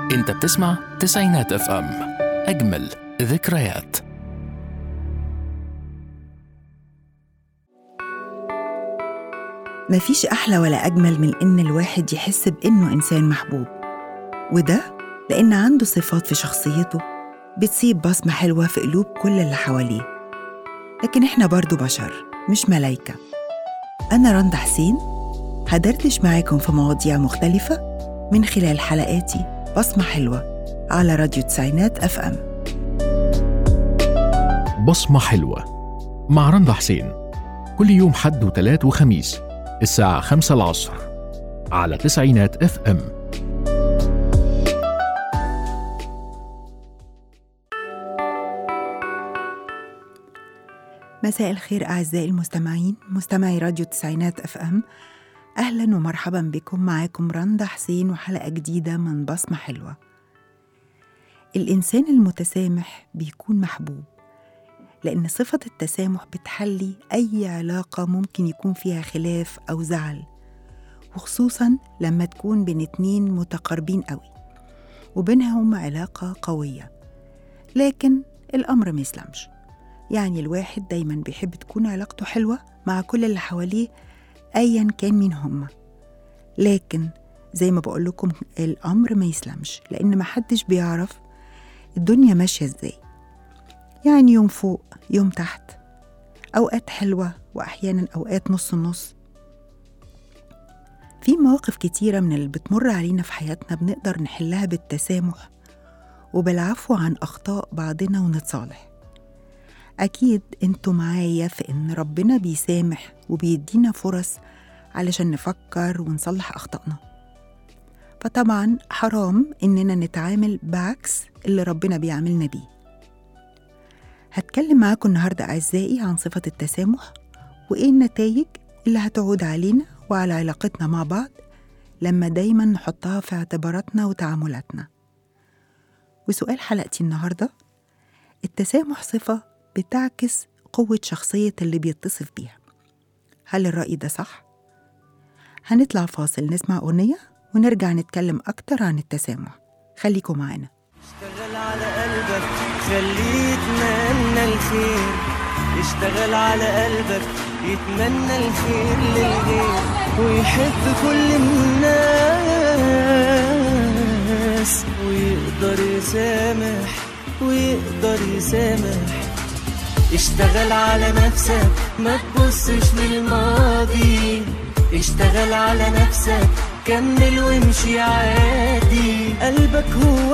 انت بتسمع تسعينات اف ام، اجمل ذكريات. مفيش أحلى ولا أجمل من إن الواحد يحس بإنه إنسان محبوب، وده لأن عنده صفات في شخصيته بتسيب بصمة حلوة في قلوب كل اللي حواليه. لكن إحنا برضو بشر مش ملايكة. أنا رندا حسين هدردش معاكم في مواضيع مختلفة من خلال حلقاتي بصمة حلوة على راديو تسعينات اف ام. بصمة حلوة مع رندا حسين، كل يوم حد وتلات وخميس الساعة 5 العصر على تسعينات اف ام. مساء الخير أعزائي المستمعين، مستمعي راديو تسعينات اف ام. أهلا ومرحبا بكم، معاكم رندا حسين وحلقة جديدة من بصمة حلوة. الإنسان المتسامح بيكون محبوب، لأن صفة التسامح بتحلي أي علاقة ممكن يكون فيها خلاف أو زعل، وخصوصاً لما تكون بين اتنين متقاربين قوي وبينهم علاقة قوية. لكن الأمر ما يسلمش، يعني الواحد دايماً بيحب تكون علاقته حلوة مع كل اللي حواليه أياً كان مين هم. لكن زي ما بقول لكم الأمر ما يسلمش، لأن محدش بيعرف الدنيا ماشية إزاي، يعني يوم فوق يوم تحت، أوقات حلوة وأحياناً أوقات نص النص. في مواقف كتيرة من اللي بتمر علينا في حياتنا بنقدر نحلها بالتسامح وبالعفو عن أخطاء بعضنا ونتصالح. أكيد أنتوا معايا في إن ربنا بيسامح وبيدينا فرص علشان نفكر ونصلح أخطائنا، فطبعاً حرام إننا نتعامل بعكس اللي ربنا بيعملنا بيه. هتكلم معاكم النهاردة أعزائي عن صفة التسامح وإيه النتائج اللي هتعود علينا وعلى علاقتنا مع بعض لما دايماً نحطها في اعتباراتنا وتعاملاتنا. وسؤال حلقتي النهاردة: التسامح صفة بتعكس قوة شخصية اللي بيتصف بيها، هل الرأي ده صح؟ هنطلع فاصل نسمع أغنية ونرجع نتكلم أكتر عن التسامح. خليكم معانا. اشتغل على قلبك خليه يتمنى الخير، اشتغل على قلبك يتمنى الخير للغير، ويحب كل الناس، ويقدر يسامح ويقدر يسامح. اشتغل على نفسك ما تبصش للماضي، اشتغل على نفسك كمل وامشي عادي. قلبك هو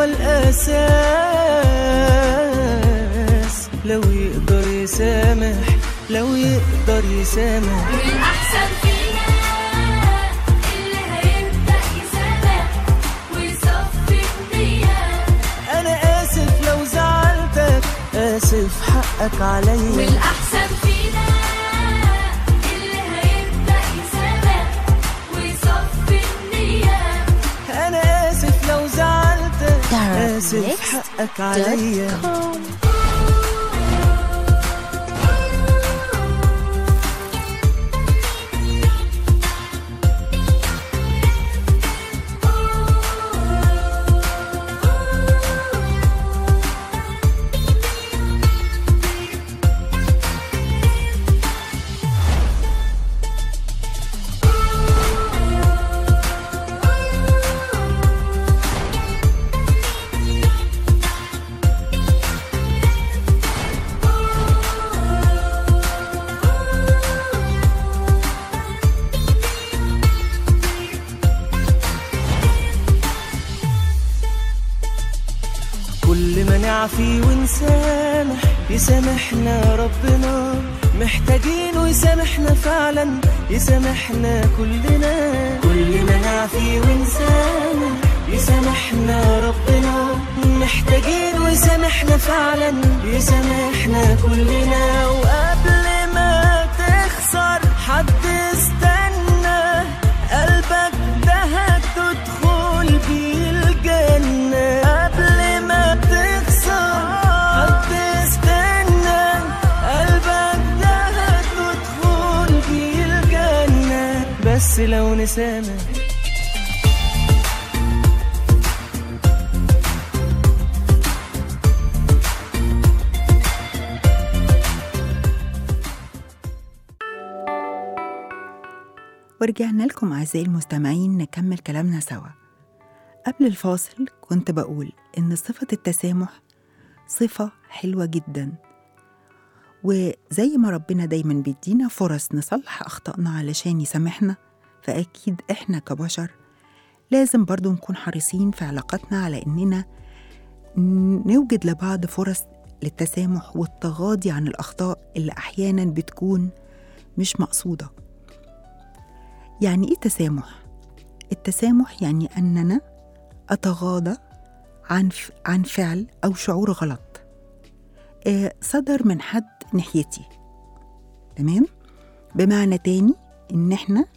الأساس، لو يقدر يسامح لو يقدر يسامح. الأحسن فينا اللي هيبدأ يسامح ويصفي النية. أنا آسف لو زعلتك، آسف حقك عليا. والأحسن فينا اللي هيبدأ يسامح ويصفي النية. أنا آسف لو زعلتك، آسف حقك عليا. كل ما نعفي ونسامح يسامحنا ربنا، محتاجينه يسامحنا فعلا، يسامحنا كلنا. كل ما نعفي ونسامح يسامحنا ربنا، محتاجينه يسامحنا فعلا، يسامحنا كلنا. وقبل ما تخسر حد استنى، قلبك ده هتدخل بيه الجنة. قبل ما تخسر حد استنى، قلبك ده هتدخل بيه الجنة. بس لو نسامح ورجعنا لكم أعزائي المستمعين نكمل كلامنا سوا. قبل الفاصل كنت بقول إن صفة التسامح صفة حلوة جدا، وزي ما ربنا دايما بيدينا فرص نصلح أخطائنا علشان يسامحنا، فأكيد إحنا كبشر لازم برضو نكون حريصين في علاقاتنا على إننا نوجد لبعض فرص للتسامح والتغاضي عن الأخطاء اللي أحيانا بتكون مش مقصودة. يعني إيه تسامح؟ التسامح يعني أننا أتغاضى عن فعل أو شعور غلط صدر من حد ناحيتي، تمام؟ بمعنى تاني إن إحنا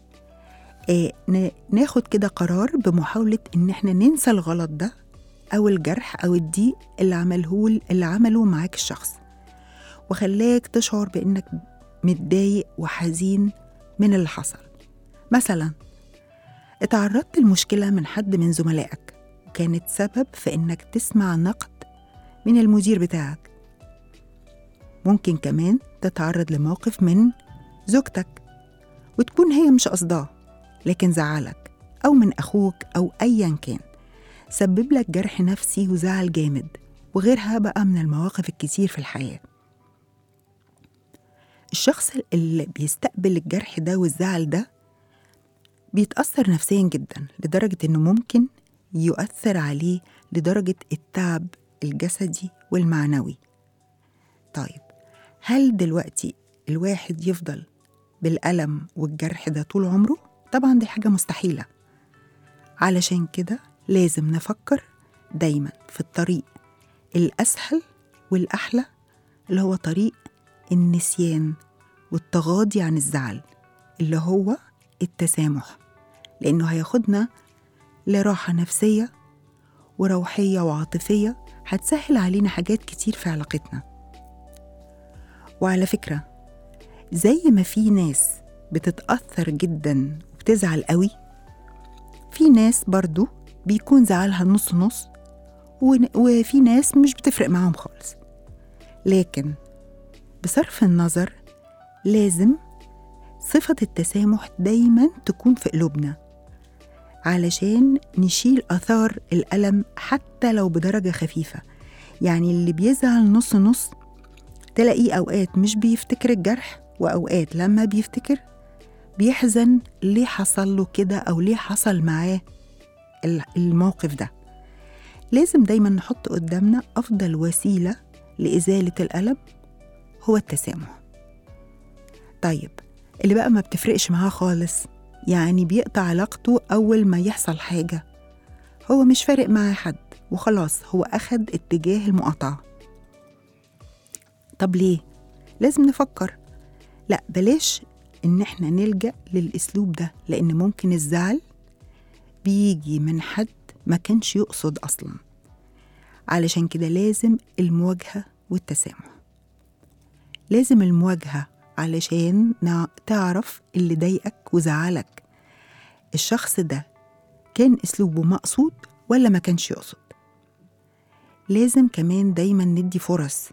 ناخد كده قرار بمحاولة إن إحنا ننسى الغلط ده أو الجرح أو الضيق اللي عمله معاك الشخص، وخلاك تشعر بإنك متضايق وحزين من اللي حصل. مثلا اتعرضت لمشكلة من حد من زملائك وكانت سبب في إنك تسمع نقد من المدير بتاعك. ممكن كمان تتعرض لموقف من زوجتك وتكون هي مش قصداه لكن زعلك، أو من أخوك أو أيا كان، سبب لك جرح نفسي وزعل جامد، وغيرها بقى من المواقف الكتير في الحياة. الشخص اللي بيستقبل الجرح ده والزعل ده بيتأثر نفسيا جدا لدرجة إنه ممكن يؤثر عليه لدرجة التعب الجسدي والمعنوي. طيب هل دلوقتي الواحد يفضل بالألم والجرح ده طول عمره؟ طبعا دي حاجة مستحيلة. علشان كده لازم نفكر دايما في الطريق الأسهل والأحلى، اللي هو طريق النسيان والتغاضي عن الزعل، اللي هو التسامح، لأنه هياخدنا لراحة نفسية وروحية وعاطفية هتسهل علينا حاجات كتير في علاقتنا. وعلى فكرة زي ما في ناس بتتأثر جدا وبتزعل قوي، في ناس برضو بيكون زعلها نص نص، وفي ناس مش بتفرق معاهم خالص. لكن بصرف النظر لازم صفة التسامح دايما تكون في قلوبنا علشان نشيل آثار الألم حتى لو بدرجة خفيفة. يعني اللي بيزعل نص نص تلاقيه أوقات مش بيفتكر الجرح، وأوقات لما بيفتكر بيحزن ليه حصل له كده أو ليه حصل معاه الموقف ده. لازم دايما نحط قدامنا أفضل وسيلة لإزالة الألم هو التسامح. طيب اللي بقى ما بتفرقش معاه خالص، يعني بيقطع علاقته أول ما يحصل حاجة، هو مش فارق معاه حد وخلاص هو أخد اتجاه المقاطعة. طب ليه؟ لازم نفكر. لا بلاش إن احنا نلجأ للأسلوب ده، لأن ممكن الزعل بيجي من حد ما كانش يقصد أصلا. علشان كده لازم المواجهة والتسامح. لازم المواجهة علشان تعرف اللي ضايقك وزعلك الشخص ده كان أسلوبه مقصود ولا ما كانش يقصد. لازم كمان دايما ندي فرص.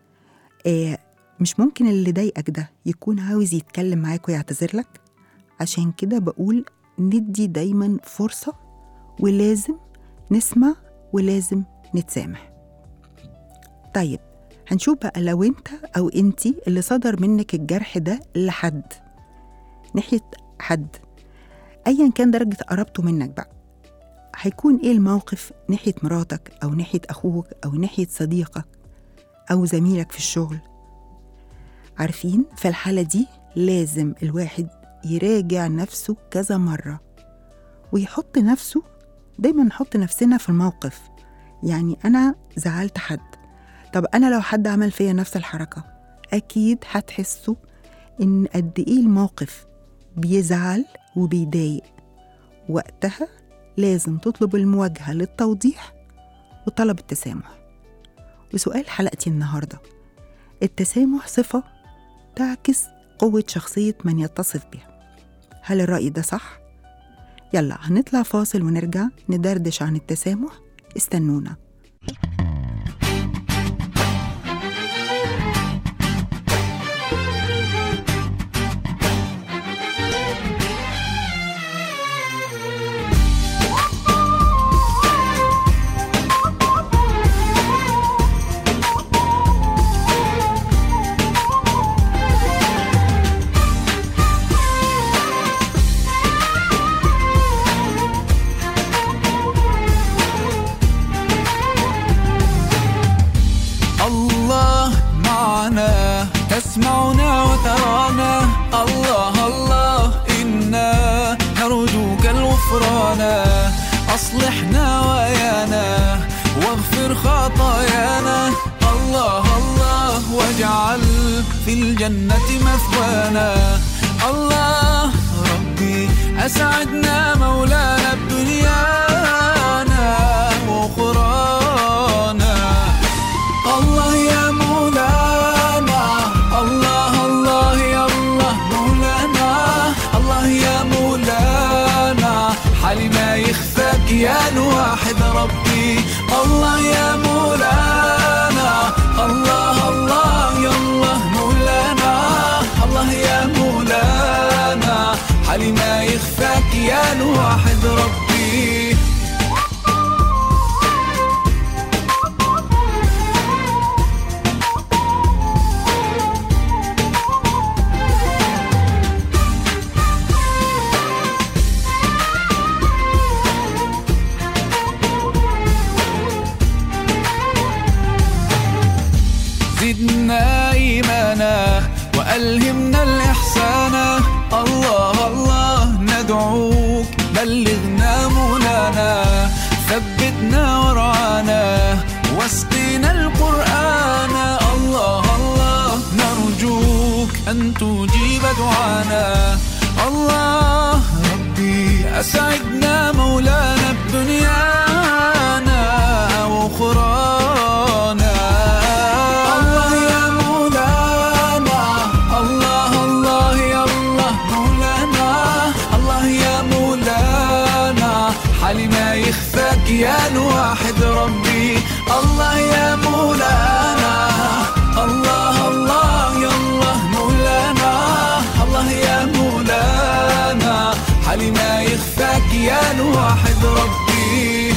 مش ممكن اللي ضايقك ده يكون عاوز يتكلم معاك ويعتذر لك. عشان كده بقول ندي دايما فرصة، ولازم نسمع ولازم نتسامح. طيب هنشوف بقى لو انت او انتي اللي صدر منك الجرح ده لحد، ناحية حد ايا كان درجة قرابته منك بقى، هيكون ايه الموقف ناحية مراتك او ناحية اخوك او ناحية صديقك او زميلك في الشغل. عارفين في الحالة دي لازم الواحد يراجع نفسه كذا مرة ويحط نفسه، دايما نحط نفسنا في الموقف. يعني أنا زعلت حد، طب أنا لو حد عمل فيا نفس الحركة أكيد هتحسوا إن قد إيه الموقف بيزعل وبيضايق. وقتها لازم تطلب المواجهة للتوضيح وطلب التسامح. وسؤال حلقتي النهاردة: التسامح صفة تعكس قوة شخصية من يتصف بها، هل الرأي ده صح؟ يلا هنطلع فاصل ونرجع ندردش عن التسامح. استنونا. أصلح نوايانا واغفر خطايانا. الله الله واجعل في الجنة مثوانا. الله ربي أسعدنا مولانا بدنيانا وأخرانا. الله يا مولانا، الله الله يا الله مولانا. الله يا مولانا حالي ما يخفاك يا الواحد ربي. الله يا مولانا، الله الله يا الله مولانا. الله يا مولانا حالي ما يخفاك يا الواحد ربي. زدنا إيمانا وألهمنا الإحسان. الله الله ندعوك بلغنا منانا. ثبتنا ورعانا واسقنا القرآن. الله الله نرجوك أن تجيب دعانا. الله ربي أسعدنا مولانا بدنيانا وأخرانا. حالي ما يخفاك يا الواحد ربي. الله يا مولانا، الله الله يا الله مولانا. الله يا مولانا حالي ما يخفاك يا الواحد ربي.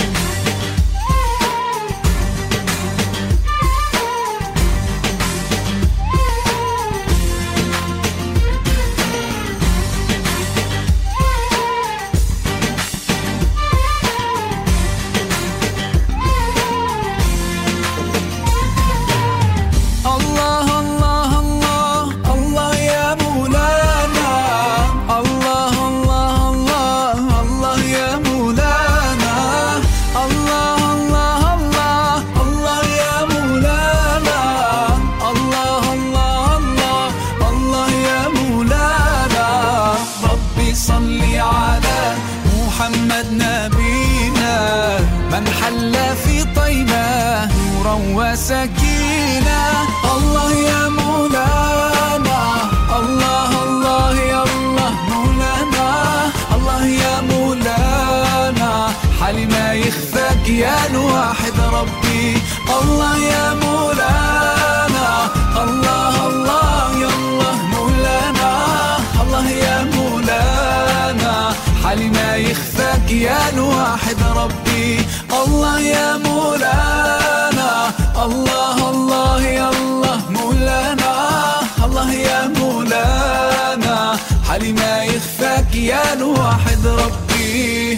وسكينة. الله يا مولانا، الله الله يا الله مولانا. الله يا مولانا حالي ما يخفاك يا الواحد ربي. الله يا مولانا، الله الله يا الله مولانا. الله يا مولانا حالي ما يخفاك يا الواحد ربي. الله يا مولانا، الله الله يا الله مولانا. الله يا مولانا حالي ما يخفاك يا الواحد ربي.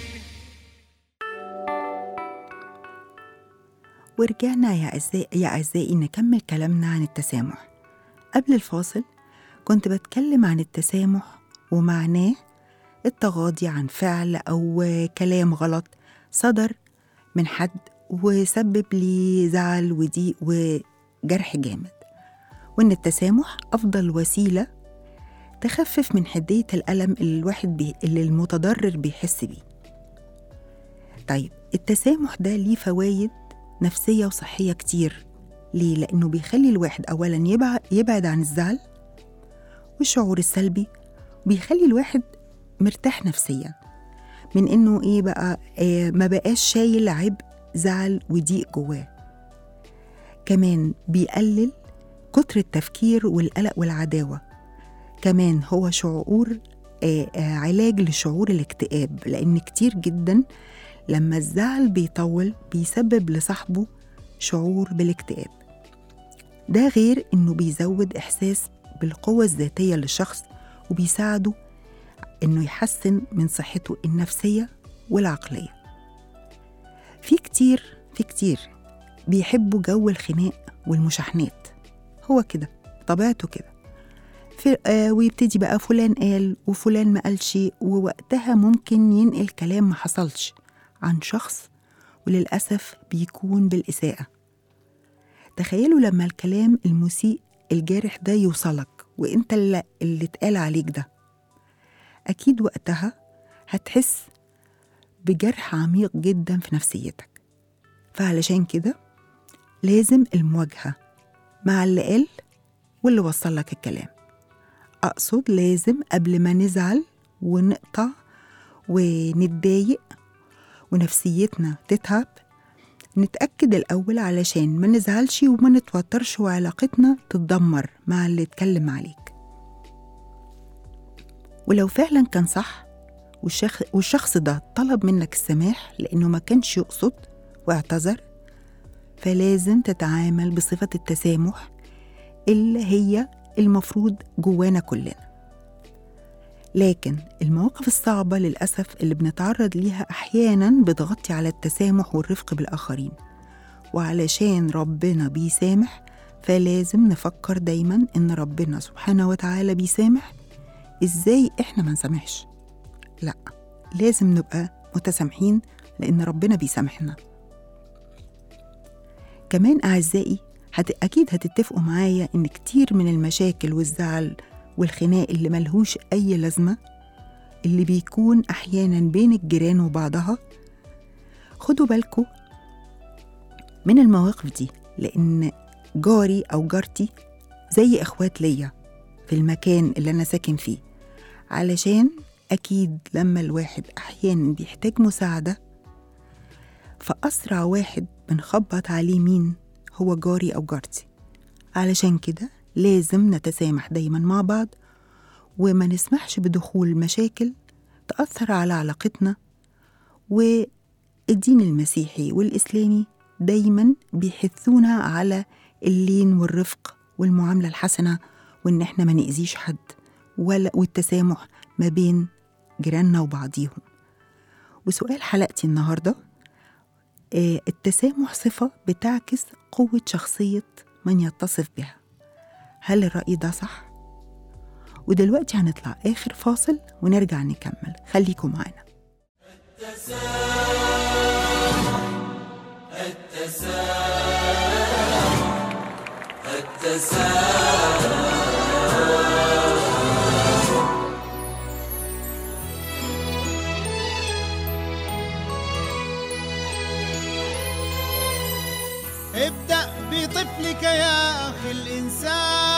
ورجعنا يا أعزائي نكمل كلامنا عن التسامح. قبل الفاصل كنت بتكلم عن التسامح ومعناه التغاضي عن فعل أو كلام غلط صدر من حد وسبب لي زعل وضيق وجرح جامد، وإن التسامح أفضل وسيلة تخفف من حدية الألم اللي المتضرر بيحس بيه. طيب التسامح ده ليه فوايد نفسية وصحية كتير. ليه؟ لأنه بيخلي الواحد أولاً يبعد عن الزعل والشعور السلبي، بيخلي الواحد مرتاح نفسياً من إنه ما بقاش شايل عبء زعل وضيق جواه. كمان بيقلل كتر التفكير والقلق والعداوة. كمان هو شعور علاج لشعور الاكتئاب، لأن كتير جداً لما الزعل بيطول بيسبب لصاحبه شعور بالاكتئاب. ده غير إنه بيزود إحساس بالقوة الذاتية للشخص، وبيساعده إنه يحسن من صحته النفسية والعقلية. في كتير بيحبوا جو الخناق والمشاحنات، هو كده طبيعته كده، ويبتدي بقى فلان قال وفلان ما قال شيء، ووقتها ممكن ينقل كلام ما حصلش عن شخص، وللأسف بيكون بالإساءة. تخيلوا لما الكلام المسيء الجارح ده يوصلك وإنت اللي اتقال عليك ده، أكيد وقتها هتحس بجرح عميق جدا في نفسيتك. فعلشان كده لازم المواجهة مع اللي قال واللي وصل لك الكلام. أقصد لازم قبل ما نزعل ونقطع ونتضايق ونفسيتنا تتعب، نتأكد الأول علشان ما نزعلش وما نتوترش وعلاقتنا تتدمر مع اللي اتكلم عليك. ولو فعلا كان صح والشخص ده طلب منك السماح لأنه ما كانش يقصد واعتذر، فلازم تتعامل بصفة التسامح اللي هي المفروض جوانا كلنا. لكن المواقف الصعبة للأسف اللي بنتعرض ليها أحياناً بتغطي على التسامح والرفق بالآخرين، وعلشان ربنا بيسامح فلازم نفكر دايماً إن ربنا سبحانه وتعالى بيسامح. إزاي إحنا ما نسامحش؟ لأ، لازم نبقى متسامحين لأن ربنا بيسامحنا. كمان أعزائي، أكيد هتتفقوا معايا إن كتير من المشاكل والزعل والخناق اللي ملهوش أي لازمة اللي بيكون أحياناً بين الجيران وبعضها، خدوا بالكم من المواقف دي، لأن جاري أو جارتي زي إخوات ليا في المكان اللي أنا ساكن فيه. علشان أكيد لما الواحد أحياناً بيحتاج مساعدة، فأسرع واحد بنخبط عليه مين؟ هو جاري أو جارتي. علشان كده لازم نتسامح دايما مع بعض، وما نسمحش بدخول مشاكل تأثر على علاقتنا. والدين المسيحي والإسلامي دايما بيحثونا على اللين والرفق والمعاملة الحسنة، وإن احنا ما نأذيش حد، والتسامح ما بين جيراننا وبعضيهم. وسؤال حلقتي النهاردة: التسامح صفة بتعكس قوة شخصية من يتصف بها، هل الرأي ده صح؟ ودلوقتي هنطلع آخر فاصل ونرجع نكمل، خليكم معانا. ابدأ بطفلك يا أخي الإنسان،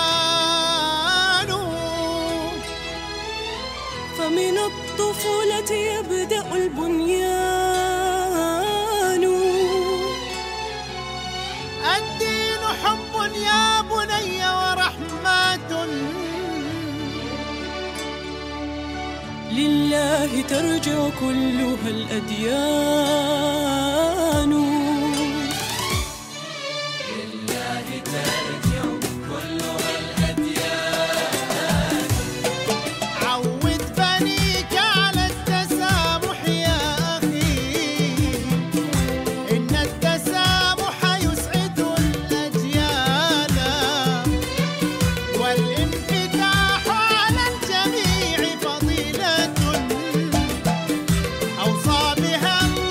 فمن الطفولة يبدأ البنيان. الدين حب يا بني ورحمة، لله ترجع كلها الأديان. أوصى بها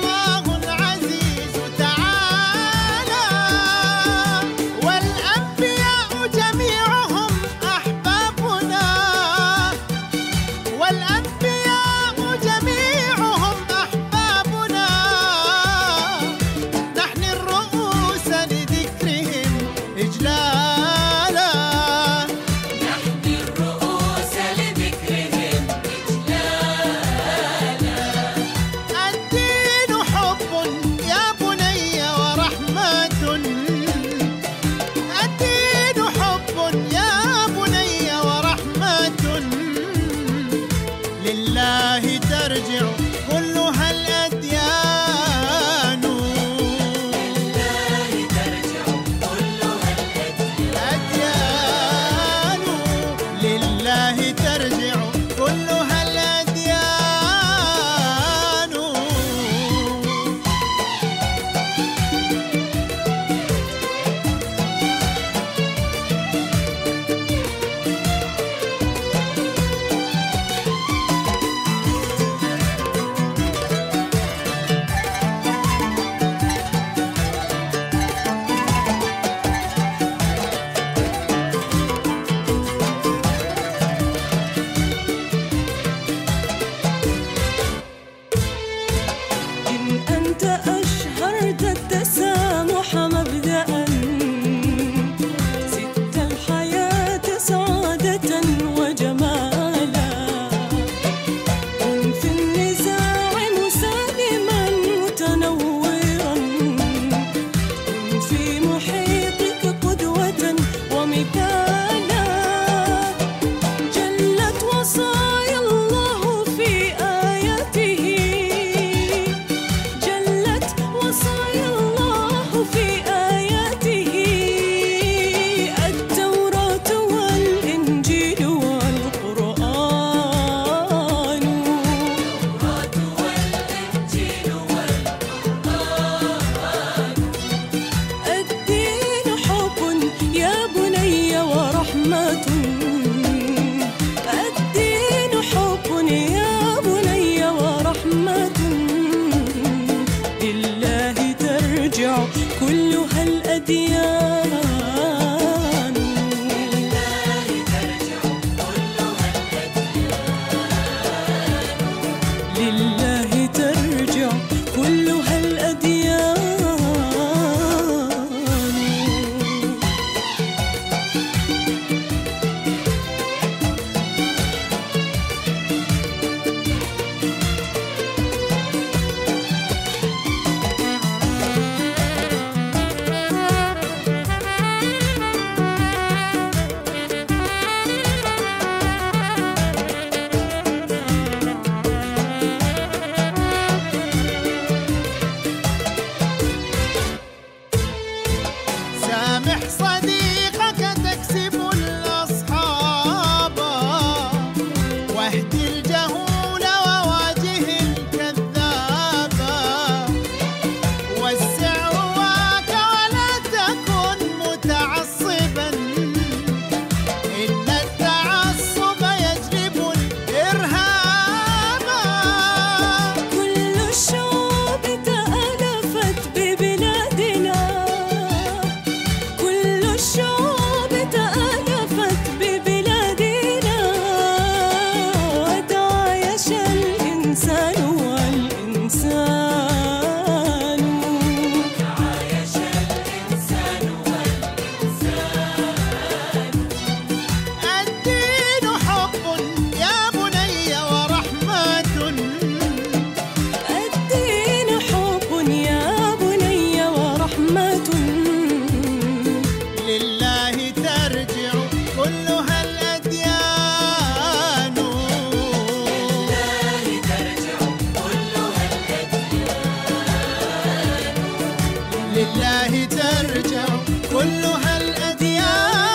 لله ترجع كلها الأديان.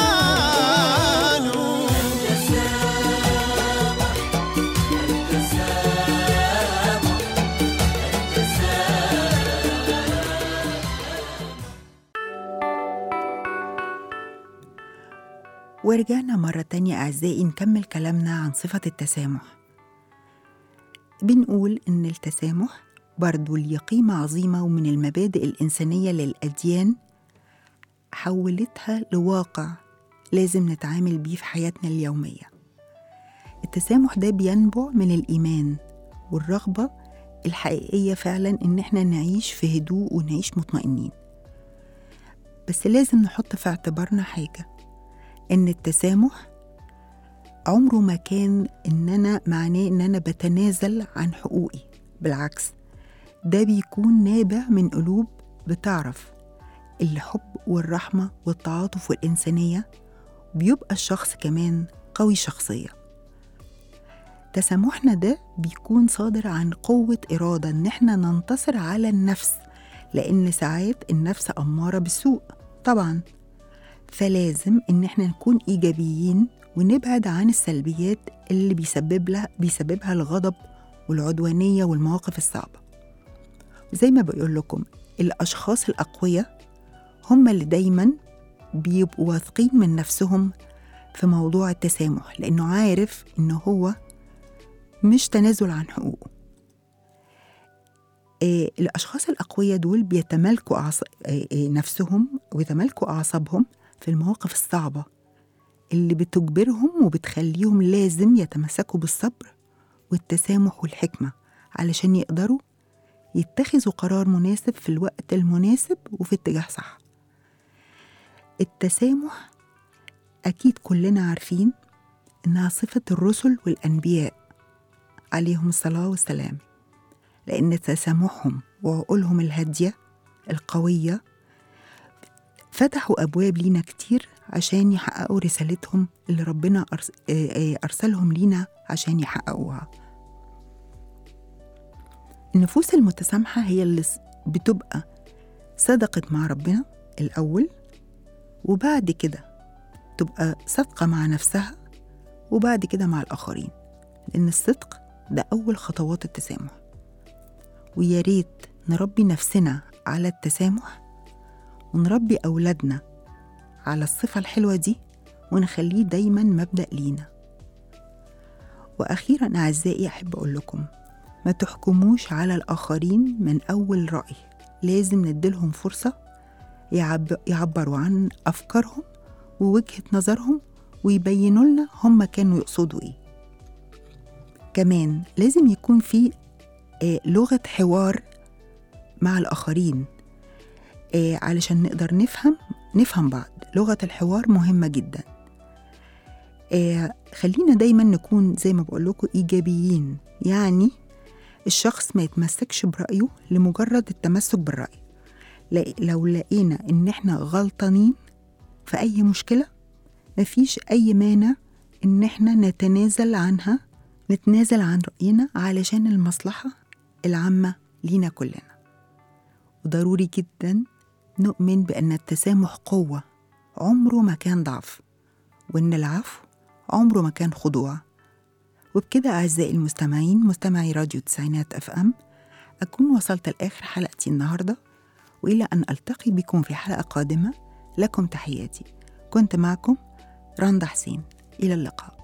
ورجعنا مرة تانية أعزائي نكمل كلامنا عن صفة التسامح. بنقول إن التسامح برضو ليه قيمة عظيمة، ومن المبادئ الإنسانية للأديان حولتها لواقع لازم نتعامل بيه في حياتنا اليومية. التسامح ده بينبع من الإيمان والرغبة الحقيقية فعلا إن احنا نعيش في هدوء ونعيش مطمئنين. بس لازم نحط في اعتبارنا حاجة، إن التسامح عمره ما كان معناه إن أنا بتنازل عن حقوقي. بالعكس، ده بيكون نابع من قلوب بتعرف الحب والرحمة والتعاطف والإنسانية، بيبقى الشخص كمان قوي شخصية. تسامحنا ده بيكون صادر عن قوة إرادة إن احنا ننتصر على النفس، لأن ساعات النفس أمارة بالسوء طبعاً، فلازم إن احنا نكون إيجابيين ونبعد عن السلبيات اللي بيسببها الغضب والعدوانية والمواقف الصعبة. زي ما بقول لكم، الأشخاص الأقوياء هم اللي دايماً بيبقوا واثقين من نفسهم في موضوع التسامح، لأنه عارف إنه هو مش تنازل عن حقوقه. الأشخاص الأقوياء دول بيتملكوا نفسهم ويتملكوا أعصابهم في المواقف الصعبة اللي بتجبرهم وبتخليهم لازم يتمسكوا بالصبر والتسامح والحكمة علشان يقدروا يتخذوا قرار مناسب في الوقت المناسب وفي اتجاه صح. التسامح أكيد كلنا عارفين إنها صفة الرسل والأنبياء عليهم الصلاة والسلام، لأن تسامحهم وعقولهم الهادية القوية فتحوا أبواب لينا كتير عشان يحققوا رسالتهم اللي ربنا أرسلهم لينا عشان يحققوها. النفوس المتسامحة هي اللي بتبقى صدقت مع ربنا الأول، وبعد كده تبقى صادقة مع نفسها، وبعد كده مع الآخرين، لأن الصدق ده أول خطوات التسامح. ويا ريت نربي نفسنا على التسامح، ونربي أولادنا على الصفة الحلوة دي، ونخليه دايما مبدأ لينا. وأخيرا أعزائي، أحب أقول لكم ما تحكموش على الآخرين من أول رأي، لازم نديلهم فرصة يعبروا عن أفكارهم ووجهة نظرهم، ويبينوا لنا هم كانوا يقصدوا إيه. كمان لازم يكون في لغة حوار مع الآخرين علشان نقدر نفهم بعض. لغة الحوار مهمة جدا. خلينا دايما نكون زي ما بقول لكم إيجابيين، يعني الشخص ما يتمسكش برأيه لمجرد التمسك بالرأي. لو لقينا إن إحنا غلطانين في أي مشكلة، مفيش أي مانع إن إحنا نتنازل عن رأينا علشان المصلحة العامة لينا كلنا. وضروري جدا نؤمن بأن التسامح قوة عمره ما كان ضعف، وإن العفو عمره ما كان خضوع. وبكده أعزائي المستمعين، مستمعي راديو تسعينات FM، أكون وصلت لآخر حلقتي النهاردة، وإلى أن ألتقي بكم في حلقة قادمة. لكم تحياتي، كنت معكم رندا حسين، إلى اللقاء.